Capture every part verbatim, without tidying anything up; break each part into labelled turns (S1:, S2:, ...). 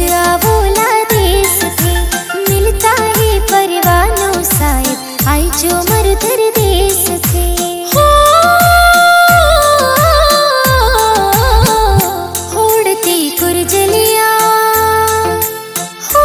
S1: आवोला देश थे, मिलता है परवानों शायद आई जो मरुधर देश थे। हो उड़ती कुरजलिया, हो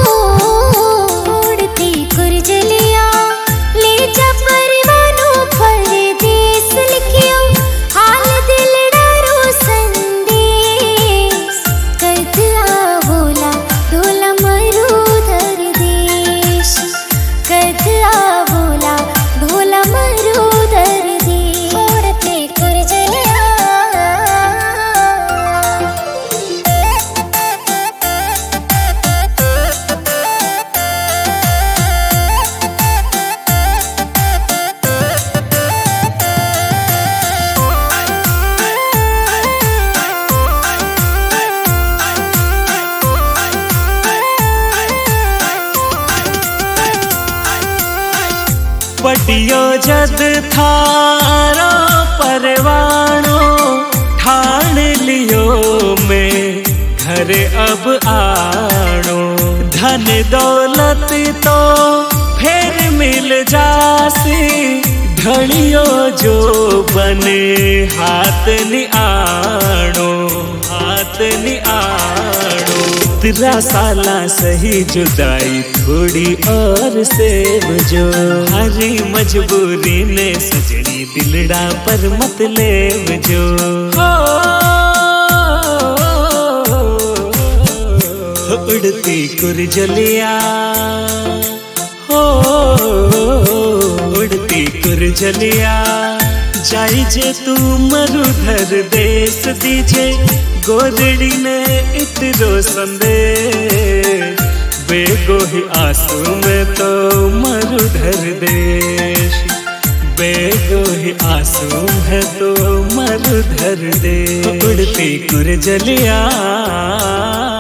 S1: उड़ती कुरजलिया, ले जा परवानों परदेस लिखियो हाल दिल डारो संदेश। कद आवोला डोला मरुधर देश, कद आवोला ढोला मरुधर देश। उड़ते कुरजलिया,
S2: पटियो जद थारा परवानो ठान लियो में घर अब आणो। धन दौलत तो फिर मिल जासी, ढलियो जो बने हाथ नि आणो, हाथ नि आणो। तेरा साला सही जुदाई थोड़ी और सेव जो, हरी मजबूरी ने सजनी दिलड़ा पर मत लेव जो। हो उड़ती कुरजलिया, हो उड़ती कुरजलिया, जाई जे तू मरुधर देश दीजे गोरड़ी ने इतरो संदेश। बेगो ही आंसू में तो मरुधर देश, बेगो ही आंसू है तो मरुधर देश। उड़ती कुरजलिया।